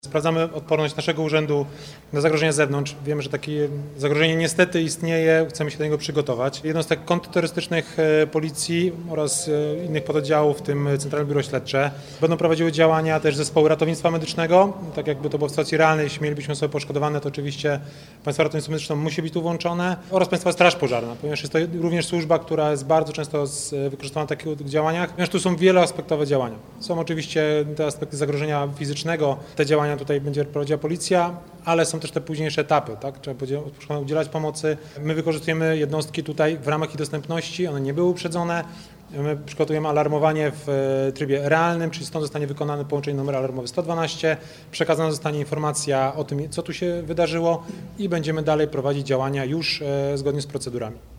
Sprawdzamy odporność naszego urzędu na zagrożenia z zewnątrz. Wiemy, że takie zagrożenie niestety istnieje, chcemy się do niego przygotować. Jednostek kontrterrorystycznych Policji oraz innych pododdziałów, w tym Centralne Biuro Śledcze, będą prowadziły działania też zespołu ratownictwa medycznego. Tak jakby to było w sytuacji realnej, jeśli mielibyśmy osoby poszkodowane, to oczywiście Państwowe Ratownictwo Medyczne musi być tu włączone oraz Państwowa Straż Pożarna, ponieważ jest to również służba, która jest bardzo często wykorzystywana w takich działaniach, ponieważ tu są wieloaspektowe działania. Są oczywiście te aspekty zagrożenia fizycznego, te działania tutaj będzie prowadziła policja, ale są też te późniejsze etapy, tak? Trzeba udzielać pomocy. My wykorzystujemy jednostki tutaj w ramach ich dostępności, one nie były uprzedzone. My przygotujemy alarmowanie w trybie realnym, czyli stąd zostanie wykonane połączenie numer alarmowy 112, przekazana zostanie informacja o tym, co tu się wydarzyło i będziemy dalej prowadzić działania już zgodnie z procedurami.